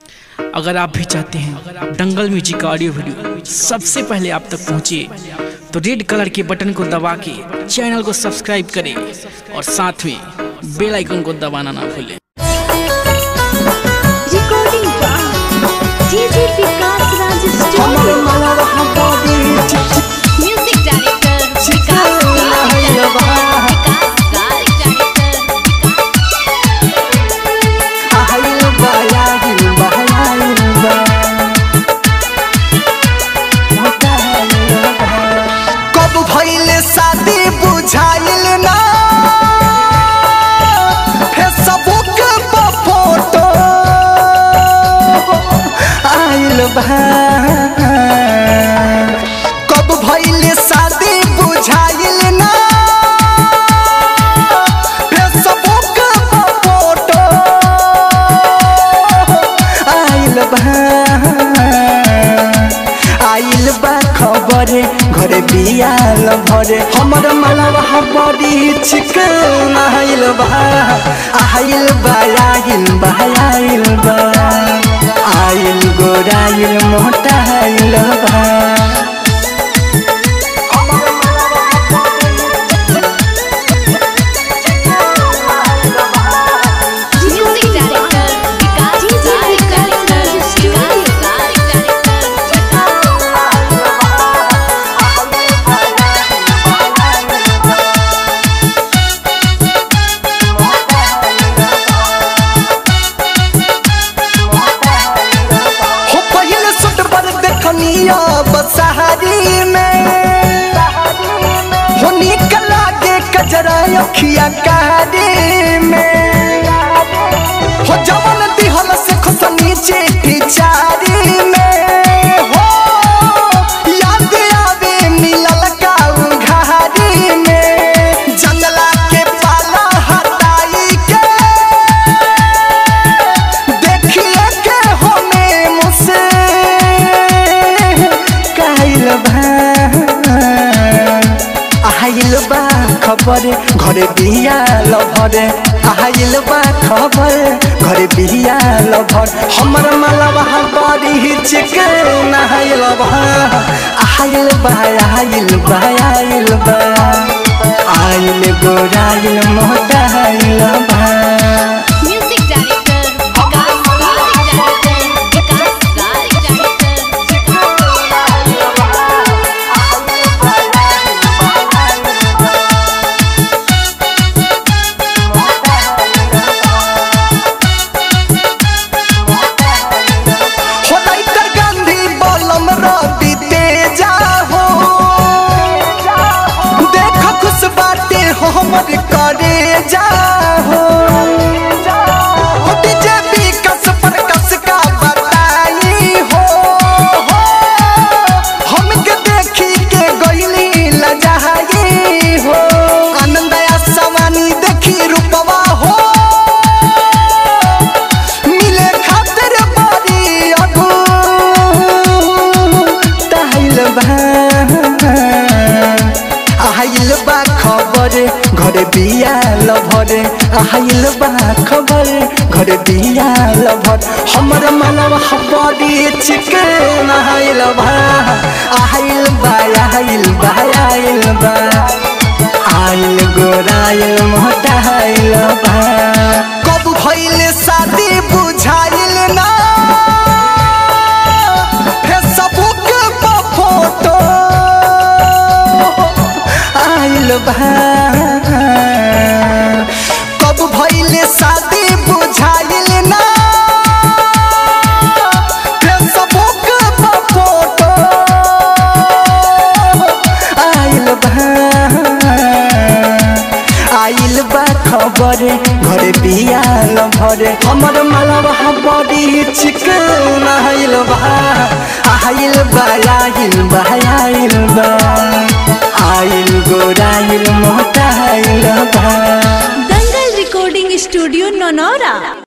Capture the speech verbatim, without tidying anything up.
अगर आप भी चाहते हैं दंगल म्यूजिक का ऑडियो वीडियो सबसे पहले आप तक पहुंचे तो रेड कलर के बटन को दबा के चैनल को सब्सक्राइब करें और साथ में बेल आइकन को दबाना ना भूलें। Recording DJ Vikas Raj studio, music director Vikas कब भइले शादी बुझाइल ना फेसबुक पर फोटो आइल बा। कब भइले शादी बुझाइल ना फेसबुक पर फोटो आइल बा। आइल बा खबर घरे बियाल भरे हमर मलबा बड़ी चिकन आइल बा। आइल बा आइल बा आइल बा आइल गोराइल मोटा आइल बा। Music director Vikas Raj studio. हो पहले सुट पर देखनिया बसहारी में हो निकल लागे कजरा अखिया कारी में हो जवन दिहल से खुश नीचे चारी में हो याद आवे मिलल काऊ घारी में जंगला के पाला हटाई के देखिए के हमें मुझसे काइल बा। आइल बा खबर घरे बिया लभरे आइल बा खबर घरे बिया लभर हमर मलबा बड़ी चिकन आइल बा। आइल बा आइल बा आइल बा आइल गोराइल मोटा आइल बा। म्यूजिक डायरेक्टर विकास हो लाइटर गांधी बलम रवि तेजा हो देख खुश बाटे हो हमर करे जा हो हो डीजे विकास पर कस का बताई हो हो हमके देखी के गइली लजाई हो आनंदया सवानी देखी रूपवा हो मिले खातिर बड़ी अगू ताइल बा। आइल बा खबर घरे बिया लभरे आइल बा खबर घरे बिया लभर हमर मनवा बड़ी चिकन आइल बा। आइल बा आइल बा आइल बा आइल गोराइल मोटा आइल बा। कब भइले शादी बुझाइल ना फेसबुक पर फोटो आइल बा। कब भइले शादी बुझाइल ना फेसबुक पर फोटो आइल बा। आइल बा खबर घरे बिया लभरे हमर मलबा बड़ी चिकन आइल बा। आइल बा आइल बा आइल बा आइल गोराइल मोटा आइल बा। Dangal recording studio Naunaura.